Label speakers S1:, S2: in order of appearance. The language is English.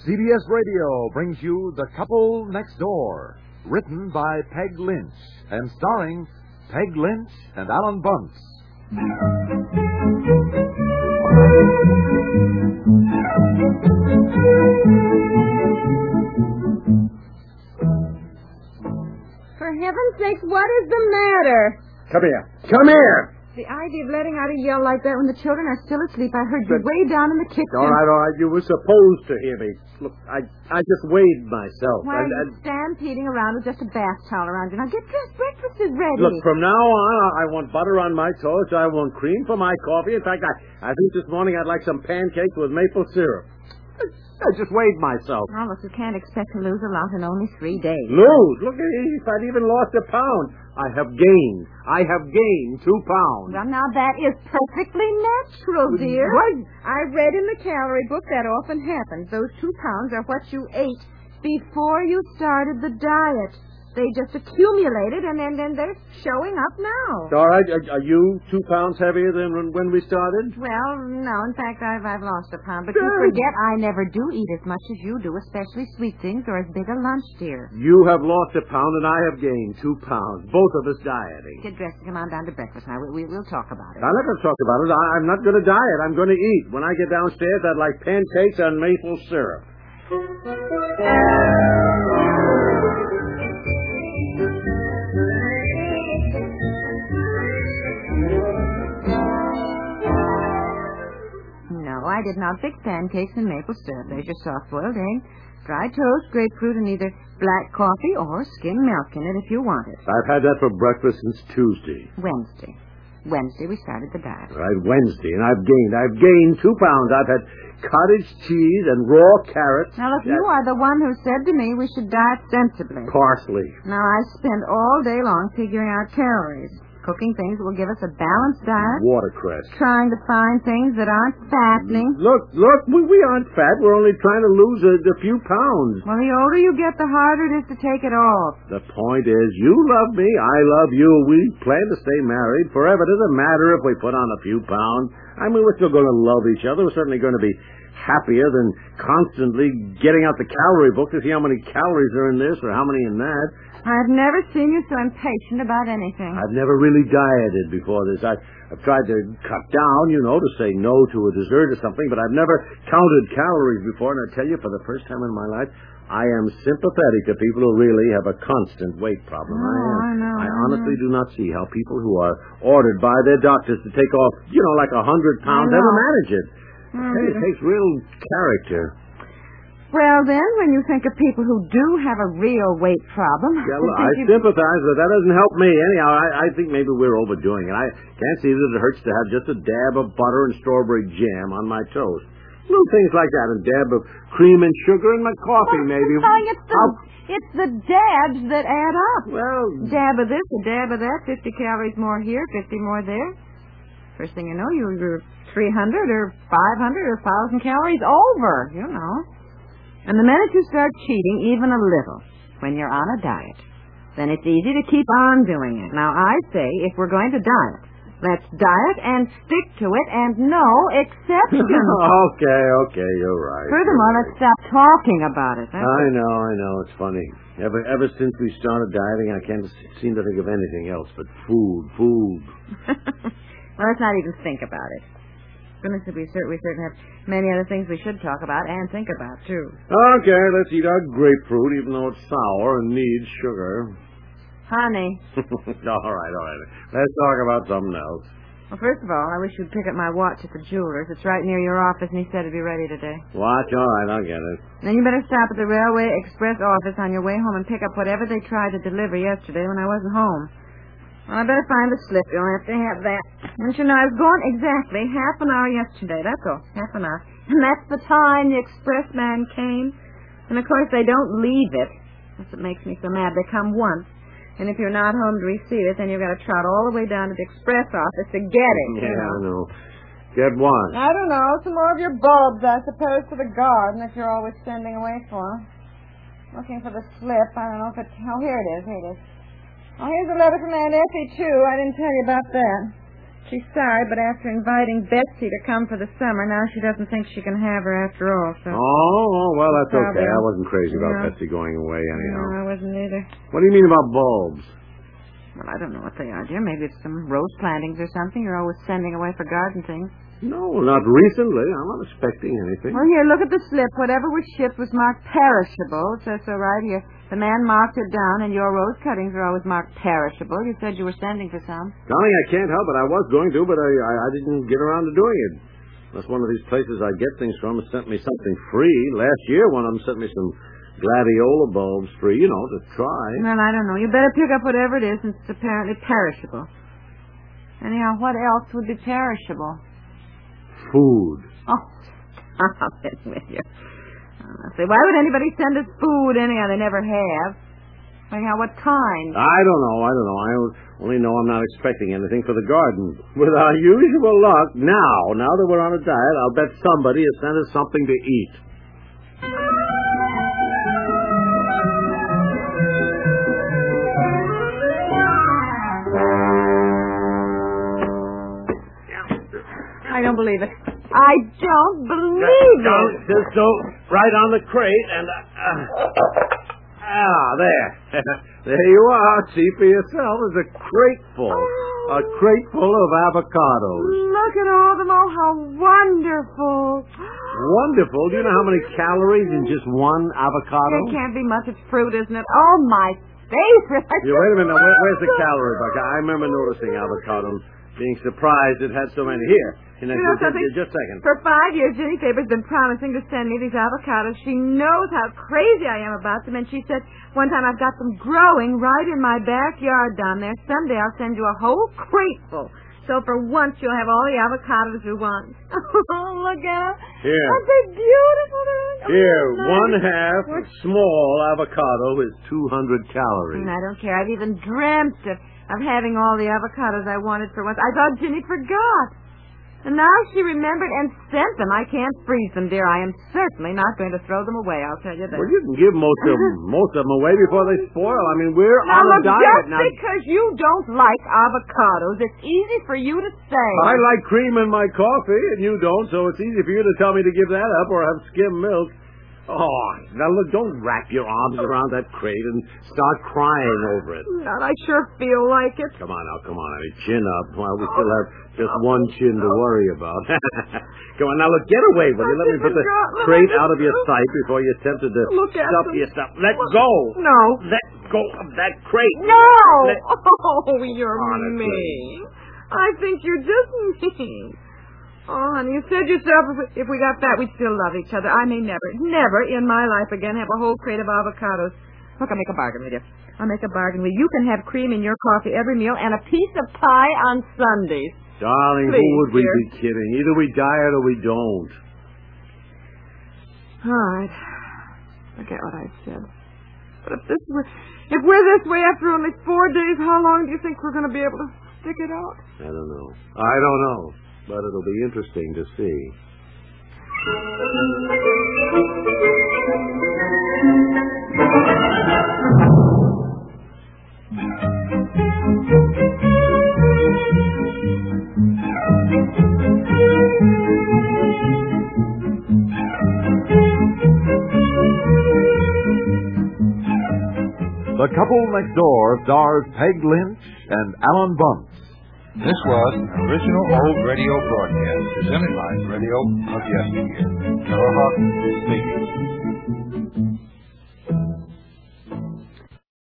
S1: CBS Radio brings you The Couple Next Door, written by Peg Lynch and starring Peg Lynch and Alan Bunce.
S2: For heaven's sake, what is the matter?
S3: Come here. Come here.
S2: The idea of letting out a yell like that when the children are still asleep. I heard you way down in the kitchen.
S3: All right. You were supposed to hear me. Look, I just weighed myself.
S2: Why are you stampeding around with just a bath towel around you? Now get dressed. Breakfast is ready.
S3: Look, from now on, I want butter on my toast. I want cream for my coffee. In fact, I think this morning I'd like some pancakes with maple syrup. I just weighed myself.
S2: Oh, look, you can't expect to lose a lot in only 3 days.
S3: Lose? Look, if I'd even lost a pound. I have gained 2 pounds.
S2: Well, now that is perfectly natural, dear.
S3: What?
S2: I read in the calorie book that often happens. Those 2 pounds are what you ate before you started the diet. They just accumulated, and then they're showing up now.
S3: All right. Are you 2 pounds heavier than when we started?
S2: Well, no. In fact, I've lost a pound. But you forget I never do eat as much as you do, especially sweet things or as big a lunch, dear.
S3: You have lost a pound, and I have gained 2 pounds. Both of us dieting.
S2: Get dressed and come on down to breakfast now. We'll talk about it.
S3: I'm not going to talk about it. I'm not going to diet. I'm going to eat. When I get downstairs, I'd like pancakes and maple syrup.
S2: I did not fix pancakes and maple syrup. There's your soft-boiled egg, dry toast, grapefruit, and either black coffee or skim milk in it if you want it.
S3: I've had that for breakfast since Tuesday.
S2: Wednesday we started the diet.
S3: Right, Wednesday, and I've gained 2 pounds. I've had cottage cheese and raw carrots.
S2: Now, look, you are the one who said to me we should diet sensibly.
S3: Parsley.
S2: Now, I spend all day long figuring out calories. Cooking things that will give us a balanced diet.
S3: Watercress.
S2: Trying to find things that aren't fattening.
S3: Look, we aren't fat. We're only trying to lose a few pounds.
S2: Well, the older you get, the harder it is to take it off.
S3: The point is, you love me, I love you. We plan to stay married forever. It doesn't matter if we put on a few pounds. I mean, we're still going to love each other. We're certainly going to be happier than constantly getting out the calorie book to see how many calories are in this or how many in that.
S2: I've never seen you so impatient about anything.
S3: I've never really dieted before this. I've tried to cut down, to say no to a dessert or something, but I've never counted calories before. And I tell you, for the first time in my life, I am sympathetic to people who really have a constant weight problem.
S2: I know.
S3: I honestly do not see how people who are ordered by their doctors to take off, like 100 pounds ever manage it. It takes real character.
S2: Well, then, when you think of people who do have a real weight problem...
S3: Yeah, well, I sympathize, but that doesn't help me. Anyhow, I think maybe we're overdoing it. I can't see that it hurts to have just a dab of butter and strawberry jam on my toast. Little things like that, a dab of cream and sugar in my coffee, maybe.
S2: It's the dabs that add up.
S3: Well...
S2: Dab of this, a dab of that, 50 calories more here, 50 more there. First thing you know, you're 300 or 500 or 1,000 calories over, And the minute you start cheating even a little when you're on a diet, then it's easy to keep on doing it. Now, I say, if we're going to diet, let's diet and stick to it and no exceptions.
S3: Okay, you're right.
S2: Furthermore, let's stop talking about it.
S3: I know, it's funny. Ever since we started dieting, I can't seem to think of anything else but food.
S2: Well, let's not even think about it. Goodness, we certainly have many other things we should talk about and think about, too.
S3: Okay, let's eat our grapefruit, even though it's sour and needs sugar.
S2: Honey.
S3: All right. Let's talk about something else.
S2: Well, first of all, I wish you'd pick up my watch at the jeweler's. It's right near your office, and he said it'd be ready today.
S3: Watch? All right, I'll get it.
S2: Then you better stop at the Railway Express office on your way home and pick up whatever they tried to deliver yesterday when I wasn't home. Well, I better find the slip. You'll have to have that. And I was gone exactly half an hour yesterday. That's all. Half an hour. And that's the time the express man came. And, of course, they don't leave it. That's what makes me so mad. They come once. And if you're not home to receive it, then you've got to trot all the way down to the express office to get it.
S3: Yeah, I know. Get what?
S2: I don't know. Some more of your bulbs, I suppose, for the garden that you're always sending away for. Looking for the slip. I don't know if it's... Oh, here it is. Oh, here's a letter from Aunt Effie, too. I didn't tell you about that. She's sorry, but after inviting Betsy to come for the summer, now she doesn't think she can have her after all, so...
S3: Oh, well, that's okay.
S2: Probably.
S3: I wasn't crazy about
S2: Yeah.
S3: Betsy going away anyhow.
S2: No, I wasn't either.
S3: What do you mean about bulbs?
S2: Well, I don't know what they are, dear. Maybe it's some rose plantings or something you're always sending away for garden things.
S3: No, not recently. I'm not expecting anything.
S2: Well, here, look at the slip. Whatever was shipped was marked perishable. It says so right here. The man marked it down, and your rose cuttings are always marked perishable. You said you were sending for some.
S3: Darling, I can't help it. I was going to, but I didn't get around to doing it. That's one of these places I get things from has sent me something free. Last year, one of them sent me some gladiola bulbs free, to try.
S2: Well, I don't know. You better pick up whatever it is, since it's apparently perishable. Anyhow, what else would be perishable?
S3: Food.
S2: Oh, I'll bet with you. Say, why would anybody send us food anyhow? They never have. Anyhow, what kind?
S3: I don't know. I only know I'm not expecting anything for the garden. With our usual luck, now that we're on a diet, I'll bet somebody has sent us something to eat.
S2: I don't believe it. I don't believe it.
S3: Just go right on the crate and... there. There you are. See for yourself. There's a crate full. A crate full of avocados.
S2: Look at all of them. Oh, how wonderful.
S3: Wonderful. Do you know how many calories in just one avocado?
S2: It can't be much. It's fruit, isn't it? Oh, my favorite.
S3: Yeah, wait a minute. Now, where's the calorie bucket? I remember noticing avocados, being surprised it had so many. Here. Just a second.
S2: For 5 years, Jenny Faber's been promising to send me these avocados. She knows how crazy I am about them, and she said one time I've got them growing right in my backyard down there. Someday I'll send you a whole crate full. So for once you'll have all the avocados you want. Oh, look at them.
S3: Here.
S2: Aren't they beautiful?
S3: Here,
S2: nice.
S3: 1/2 small avocado is 200 calories.
S2: And I don't care. I've even dreamt of having all the avocados I wanted for once. I thought Ginny forgot. And now she remembered and sent them. I can't freeze them, dear. I am certainly not going to throw them away, I'll tell you that.
S3: Well, you can give most of them away before they spoil. I mean, we're
S2: now,
S3: on a
S2: look,
S3: diet
S2: just
S3: now.
S2: because you don't like avocados, it's easy for you to say.
S3: I like cream in my coffee, and you don't, so it's easy for you to tell me to give that up or have skim milk. Oh, now look, don't wrap your arms around that crate and start crying over it.
S2: Not, I sure feel like it.
S3: Come on, honey, chin up. Well, we still have just one chin to worry about. Come on, now look, get away with it. Let me put the crate out of your sight before you're tempted to stuff yourself. Let go.
S2: No.
S3: Let go of that crate.
S2: No. Oh, you're
S3: Honestly.
S2: mean. I think you're just mean. Oh, honey, you said yourself if we got fat, we'd still love each other. I may never in my life again have a whole crate of avocados. Look, I'll make a bargain with you. I'll make a bargain with you. You can have cream in your coffee every meal and a piece of pie on Sundays.
S3: Darling,
S2: Please,
S3: who would we
S2: dear.
S3: be kidding? Either we diet or we don't.
S2: All right. Forget what I said. But if we're this way after only 4 days, how long do you think we're going to be able to stick it out?
S3: I don't know. But it'll be interesting to see.
S1: The Couple Next Door stars Peg Lynch and Alan Bunce.
S4: This was an original old radio broadcast presented by Radio of Yesteryear. Carol Hawkins speaking.